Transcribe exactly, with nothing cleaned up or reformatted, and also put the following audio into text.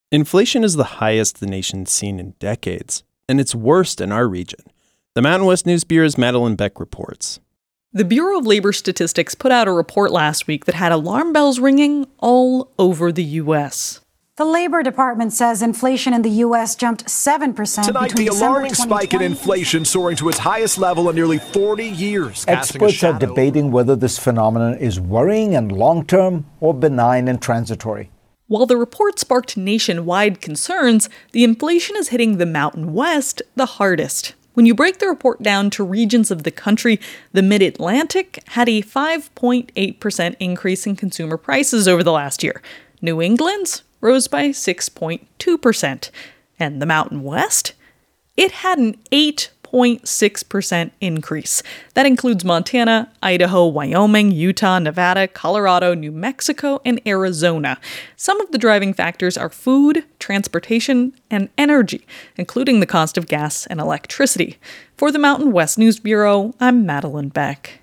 Inflation is the highest the nation's seen in decades, and it's worst in our region. The Mountain West News Bureau's Madeline Beck reports. The Bureau of Labor Statistics put out a report last week that had alarm bells ringing all over the U S. The Labor Department says inflation in the U S jumped seven percent Tonight, between the alarming December spike in inflation soaring to its highest level in nearly forty years. Experts are debating whether this phenomenon is worrying and long-term or benign and transitory. While the report sparked nationwide concerns, the inflation is hitting the Mountain West the hardest. When you break the report down to regions of the country, the Mid-Atlantic had a five point eight percent increase in consumer prices over the last year. New England's rose by six point two percent. And the Mountain West? It had an eight point six percent increase. That includes Montana, Idaho, Wyoming, Utah, Nevada, Colorado, New Mexico, and Arizona. Some of the driving factors are food, transportation, and energy, including the cost of gas and electricity. For the Mountain West News Bureau, I'm Madeline Beck.